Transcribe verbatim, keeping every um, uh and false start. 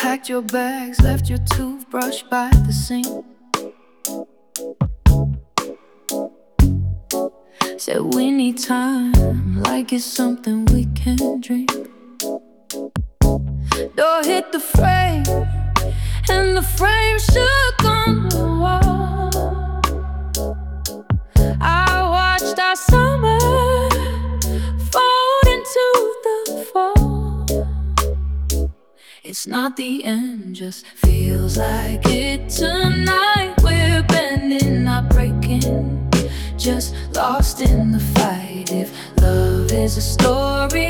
packed your bags, left your toothbrush by the sink. Said we need time, like it's something we can drink. Door hit the frame, and the frame shook on the wall. I watched our summer fold into the fall. It's not the end, just feels like it tonight. We're bending, not breaking, just lost in the fight. If love is a story,